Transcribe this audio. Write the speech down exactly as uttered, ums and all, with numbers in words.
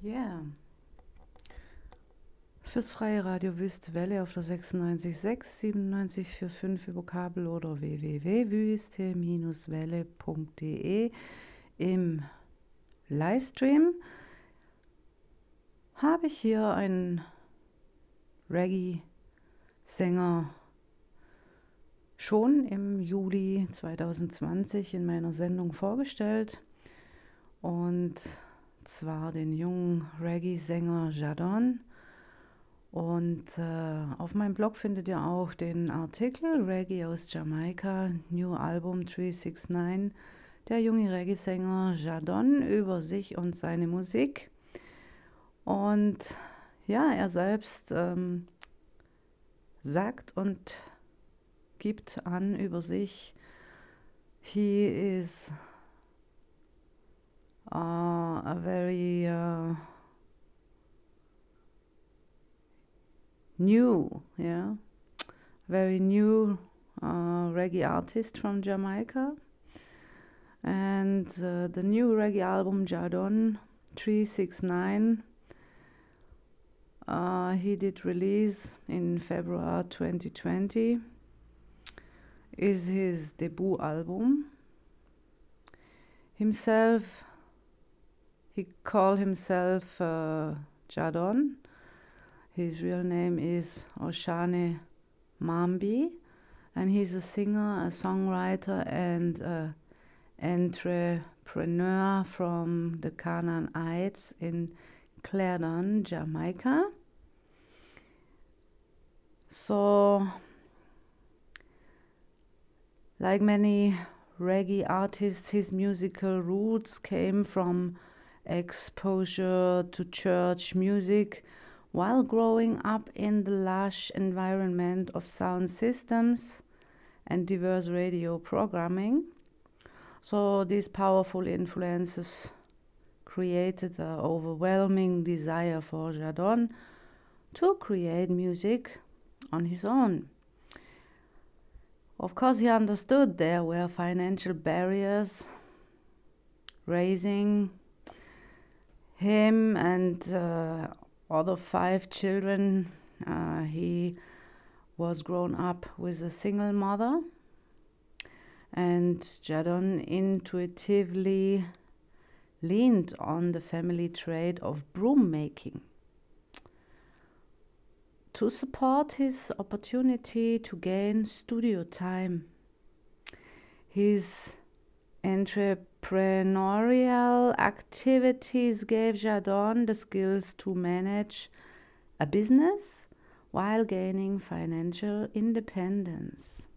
Yeah. Fürs freie Radio Wüstewelle auf der sechsundneunzig Komma sechs, siebenundneunzig Komma fünf über Kabel oder w w w punkt wüste welle punkt de im Livestream habe ich hier einen Reggae-Sänger schon im Juli zweitausendzwanzig in meiner Sendung vorgestellt, und zwar den jungen Reggae-Sänger Jadon. Und äh, auf meinem Blog findet ihr auch den Artikel Reggae aus Jamaika, New Album drei sechs neun, der junge Reggae-Sänger Jadon über sich und seine Musik. Und ja, er selbst ähm, sagt und gibt an über sich, he is uh, a very uh, new, yeah, very new uh, reggae artist from Jamaica. And uh, the new reggae album Jadon drei sechs neun, uh, he did release in February twenty twenty, is his debut album. Himself, he called himself uh, Jadon. His real name is Oshane Mambi, and he's a singer, a songwriter, and an entrepreneur from the Canaanites in Clarendon, Jamaica. So, like many reggae artists, his musical roots came from exposure to church music while growing up in the lush environment of sound systems and diverse radio programming. So these powerful influences created an overwhelming desire for Jadon to create music on his own. Of course, he understood there were financial barriers raising him and uh, other five children. Uh, he was grown up with a single mother, and Jadon intuitively leaned on the family trade of broom making to support his opportunity to gain studio time. His entrepreneurial activities gave Jadon the skills to manage a business while gaining financial independence.